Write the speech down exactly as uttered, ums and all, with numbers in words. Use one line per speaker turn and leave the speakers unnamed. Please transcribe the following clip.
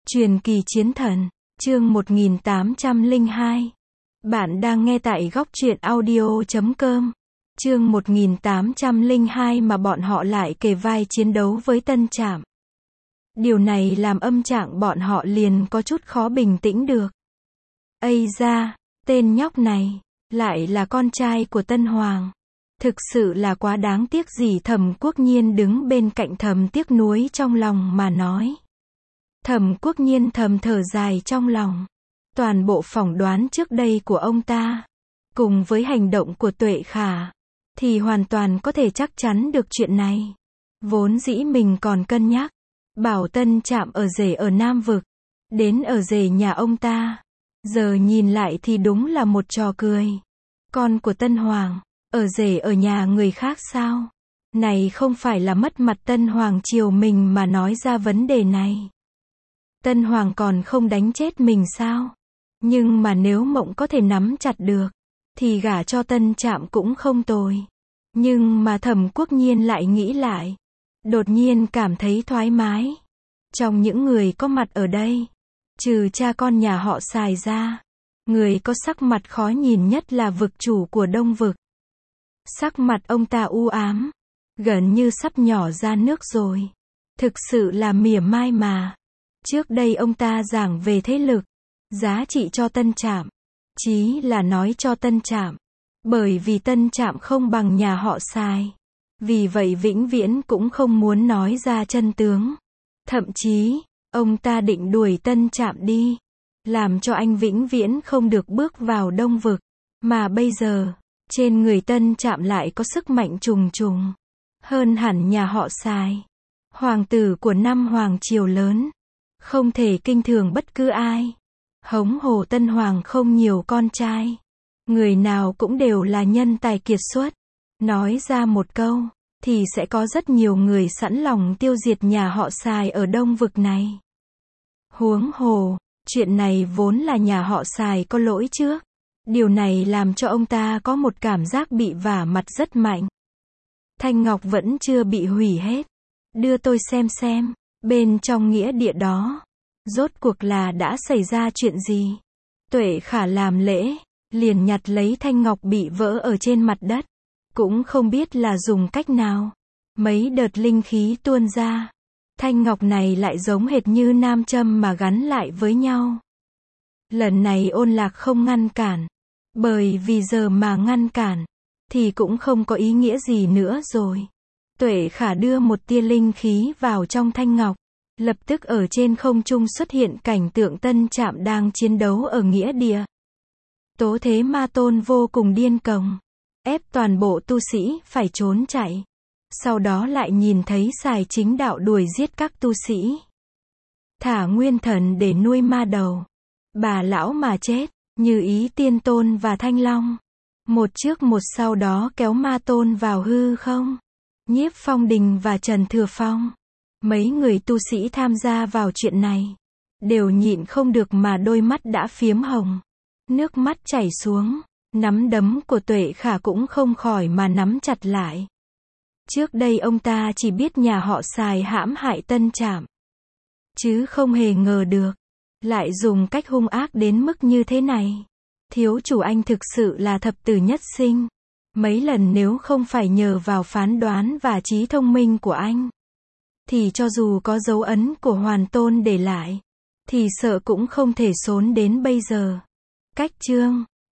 Truyền kỳ chiến thần, chương một nghìn tám trăm lẻ hai. Bạn đang nghe tại góc truyện audio chấm com. Chương một nghìn tám trăm lẻ hai mà bọn họ lại kề vai chiến đấu với Tân Trạm. Điều này làm âm trạng bọn họ liền có chút khó bình tĩnh được. Ây da, tên nhóc này, lại là con trai của Tân Hoàng. Thực sự là quá đáng tiếc gì. Thẩm Quốc Nhiên đứng bên cạnh thầm tiếc nuối trong lòng mà nói. Thẩm Quốc Nhiên thầm thở dài trong lòng. Toàn bộ phỏng đoán trước đây của ông ta, cùng với hành động của Tuệ Khả, thì hoàn toàn có thể chắc chắn được chuyện này. Vốn dĩ mình còn cân nhắc, bảo Tân Trạm ở rể ở Nam Vực, đến ở rể nhà ông ta. Giờ nhìn lại thì đúng là một trò cười. Con của Tân Hoàng, ở rể ở nhà người khác sao? Này không phải là mất mặt Tân Hoàng chiều mình mà nói ra vấn đề này. Tân Hoàng còn không đánh chết mình sao? Nhưng mà nếu Mộng có thể nắm chặt được, thì gả cho Tân Trạm cũng không tồi. Nhưng mà Thẩm Quốc Nhiên lại nghĩ lại, đột nhiên cảm thấy thoải mái. Trong những người có mặt ở đây, trừ cha con nhà họ Sài ra, người có sắc mặt khó nhìn nhất là vực chủ của Đông Vực. Sắc mặt ông ta u ám, gần như sắp nhỏ ra nước rồi. Thực sự là mỉa mai mà. Trước đây ông ta giảng về thế lực, giá trị cho Tân Trạm, chí là nói cho Tân Trạm. Bởi vì Tân Trạm không bằng nhà họ Sài, vì vậy vĩnh viễn cũng không muốn nói ra chân tướng. Thậm chí, ông ta định đuổi Tân Trạm đi, làm cho anh vĩnh viễn không được bước vào Đông Vực. Mà bây giờ, trên người Tân Trạm lại có sức mạnh trùng trùng, hơn hẳn nhà họ Sài. Hoàng tử của năm hoàng triều lớn, không thể kinh thường bất cứ ai. Hống hồ Tân Hoàng không nhiều con trai, người nào cũng đều là nhân tài kiệt xuất. Nói ra một câu, thì sẽ có rất nhiều người sẵn lòng tiêu diệt nhà họ Sài ở Đông Vực này. Huống hồ, chuyện này vốn là nhà họ Sài có lỗi trước. Điều này làm cho ông ta có một cảm giác bị vả mặt rất mạnh. Thanh ngọc vẫn chưa bị hủy hết. Đưa tôi xem xem, bên trong nghĩa địa đó, rốt cuộc là đã xảy ra chuyện gì? Tuệ Khả làm lễ, liền nhặt lấy thanh ngọc bị vỡ ở trên mặt đất. Cũng không biết là dùng cách nào. Mấy đợt linh khí tuôn ra. Thanh ngọc này lại giống hệt như nam châm mà gắn lại với nhau. Lần này Ôn Lạc không ngăn cản. Bởi vì giờ mà ngăn cản, thì cũng không có ý nghĩa gì nữa rồi. Tuệ Khả đưa một tia linh khí vào trong thanh ngọc. Lập tức ở trên không trung xuất hiện cảnh tượng Tân Trạm đang chiến đấu ở nghĩa địa. Tố Thế Ma Tôn vô cùng điên cuồng, ép toàn bộ tu sĩ phải trốn chạy. Sau đó lại nhìn thấy Sài Chính Đạo đuổi giết các tu sĩ. Thả nguyên thần để nuôi ma đầu. Bà lão mà chết, Như Ý Tiên Tôn và Thanh Long. Một trước một sau đó kéo Ma Tôn vào hư không. Nhiếp Phong Đình và Trần Thừa Phong. Mấy người tu sĩ tham gia vào chuyện này, đều nhịn không được mà đôi mắt đã phiếm hồng. Nước mắt chảy xuống, nắm đấm của Tuệ Khả cũng không khỏi mà nắm chặt lại. Trước đây ông ta chỉ biết nhà họ Sài hãm hại Tân Trạm, chứ không hề ngờ được, lại dùng cách hung ác đến mức như thế này. Thiếu chủ anh thực sự là thập tử nhất sinh. Mấy lần nếu không phải nhờ vào phán đoán và trí thông minh của anh, thì cho dù có dấu ấn của Hoàn Tôn để lại, thì sợ cũng không thể xốn đến bây giờ. Cách chương